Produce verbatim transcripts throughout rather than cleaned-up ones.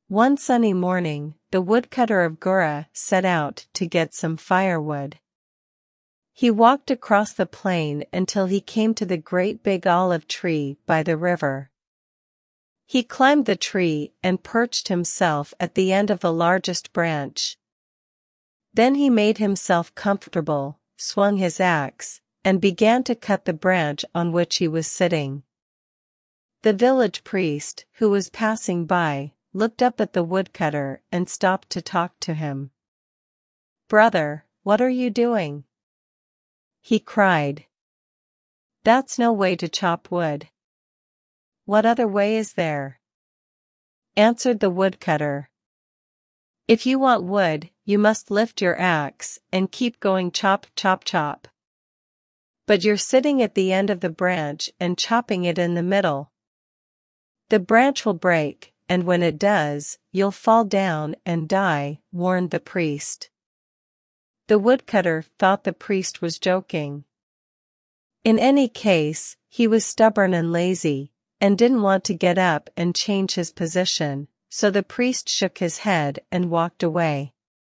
One sunny morning, the woodcutter of Gura set out to get some firewood. He walked across the plain until he came to the great big olive tree by the river. He climbed the tree and perched himself at the end of the largest branch. Then he made himself comfortable, swung his axe, and began to cut the branch on which he was sitting. The village priest, who was passing by, looked up at the woodcutter and stopped to talk to him. "Brother, what are you doing?" he cried. "That's no way to chop wood." "What other way is there?" answered the woodcutter. "If you want wood, you must lift your axe and keep going chop chop chop. But you're sitting at the end of the branch and chopping it in the middle. The branch will break, and when it does, you'll fall down and die," warned the priest. The woodcutter thought the priest was joking. In any case, he was stubborn and lazy, and didn't want to get up and change his position, so the priest shook his head and walked away.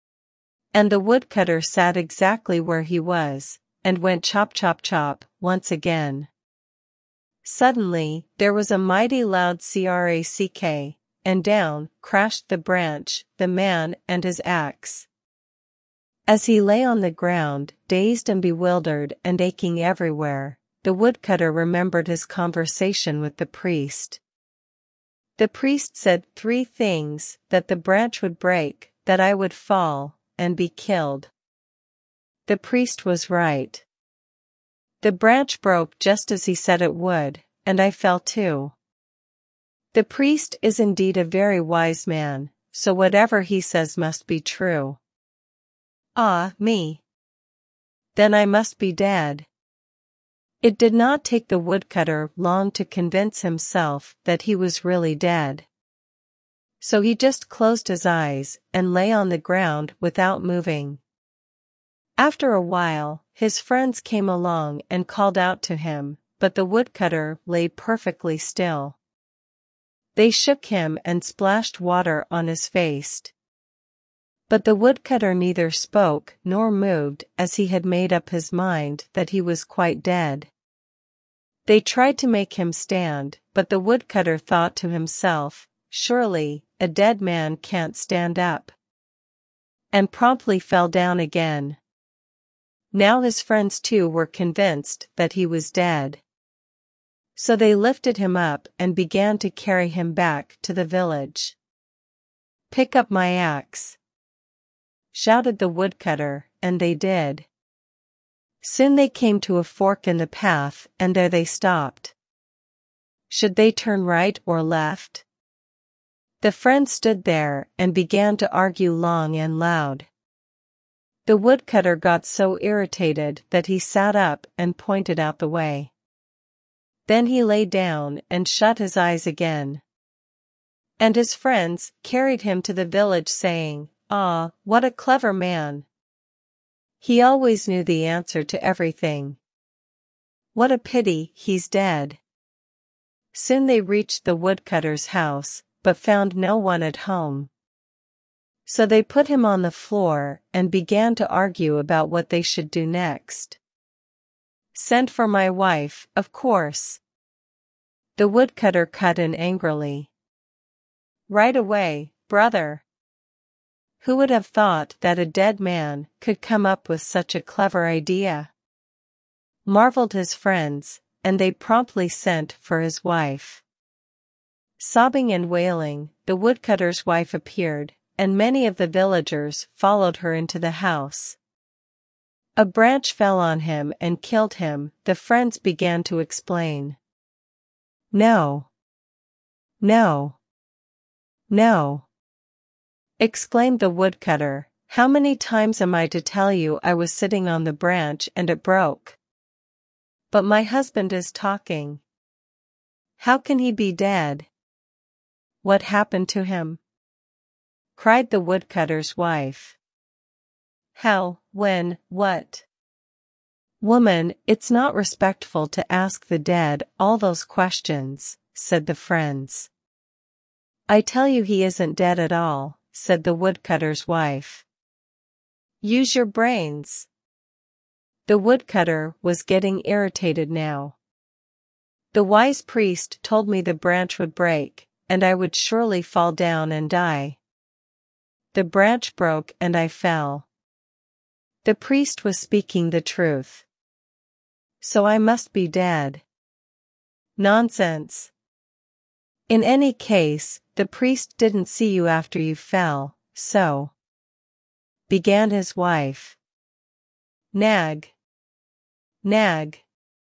And the woodcutter sat exactly where he was, and went chop chop chop once again. Suddenly, there was a mighty loud crack, and down crashed the branch, the man and his axe. As he lay on the ground, dazed and bewildered and aching everywhere, the woodcutter remembered his conversation with the priest. The priest said three things: that the branch would break, that I would fall, and be killed. The priest was right. The branch broke just as he said it would, and I fell too. The priest is indeed a very wise man, so whatever he says must be true. Ah, me! Then I must be dead. It did not take the woodcutter long to convince himself that he was really dead. So he just closed his eyes and lay on the ground without moving. After a while, his friends came along and called out to him, but the woodcutter lay perfectly still. They shook him and splashed water on his face. But the woodcutter neither spoke nor moved, as he had made up his mind that he was quite dead. They tried to make him stand, but the woodcutter thought to himself, "Surely, a dead man can't stand up," and promptly fell down again. Now his friends too were convinced that he was dead. So they lifted him up and began to carry him back to the village. "Pick up my axe," shouted the woodcutter, and they did. Soon they came to a fork in the path, and there they stopped. Should they turn right or left? The friends stood there and began to argue long and loud. The woodcutter got so irritated that he sat up and pointed out the way. Then he lay down and shut his eyes again. And his friends carried him to the village saying, "Ah, what a clever man! He always knew the answer to everything. What a pity he's dead." Soon they reached the woodcutter's house, but found no one at home. So they put him on the floor and began to argue about what they should do next. "Send for my wife, of course," the woodcutter cut in angrily. "Right away, brother." Who would have thought that a dead man could come up with such a clever idea? Marveled his friends, and they promptly sent for his wife. Sobbing and wailing, the woodcutter's wife appeared, and many of the villagers followed her into the house. A branch fell on him and killed him, the friends began to explain. "No. No. No," exclaimed the woodcutter. "How many times am I to tell you I was sitting on the branch and it broke? But my husband is talking. How can he be dead? What happened to him?" cried the woodcutter's wife. "How, when, what?" "Woman, it's not respectful to ask the dead all those questions," said the friends. I tell you he isn't dead at all, said the woodcutter's wife. Use your brains. The woodcutter was getting irritated now. The wise priest told me the branch would break, and I would surely fall down and die. The branch broke and I fell. The priest was speaking the truth. So I must be dead. Nonsense. In any case, the priest didn't see you after you fell, so, began his wife. Nag. Nag.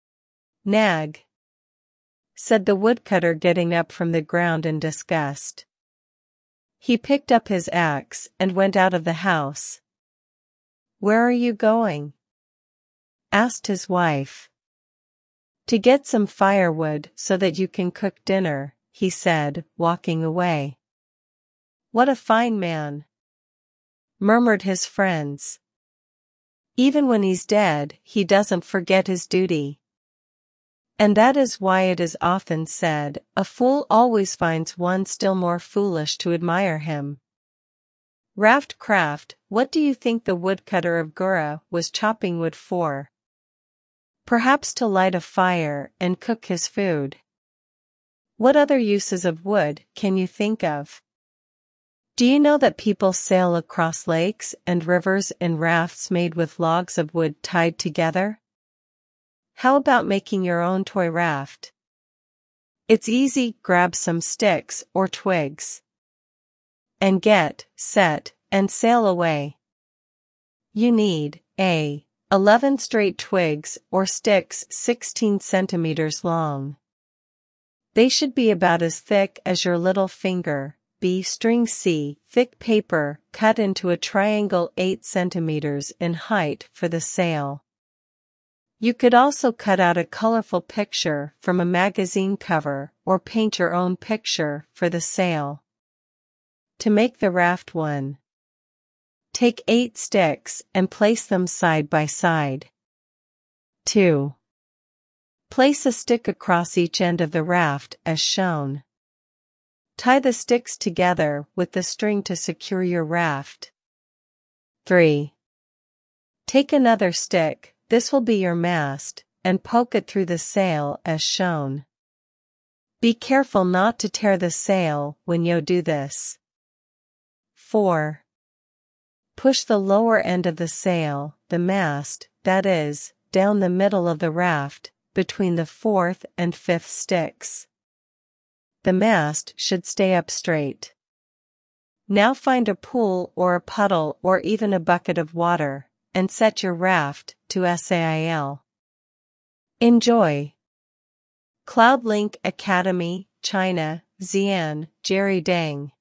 Nag, said the woodcutter, getting up from the ground in disgust. He picked up his axe and went out of the house. Where are you going? Asked his wife. To get some firewood so that you can cook dinner, he said, walking away. What a fine man, murmured his friends. Even when he's dead, he doesn't forget his duty. And that is why it is often said, a fool always finds one still more foolish to admire him. Raft craft, what do you think the woodcutter of Gura was chopping wood for? Perhaps to light a fire and cook his food. What other uses of wood can you think of? Do you know that people sail across lakes and rivers in rafts made with logs of wood tied together? How about making your own toy raft? It's easy. Grab some sticks or twigs and get set and sail away. You need A. eleven straight twigs or sticks sixteen centimeters long. They should be about as thick as your little finger. B. String. C. Thick paper cut into a triangle eight centimeters in height for the sail. You could also cut out a colorful picture from a magazine cover or paint your own picture for the sail. To make the raft one, take eight sticks and place them side by side. two. Place a stick across each end of the raft as shown. Tie the sticks together with the string to secure your raft. three. Take another stick, this will be your mast, and poke it through the sail as shown. Be careful not to tear the sail when you do this. four. Push the lower end of the sail, the mast, that is, down the middle of the raft, between the fourth and fifth sticks. The mast should stay up straight. Now find a pool or a puddle or even a bucket of water, and set your raft to sail. Enjoy! CloudLink Academy, China, Xi'an, Jerry Dang.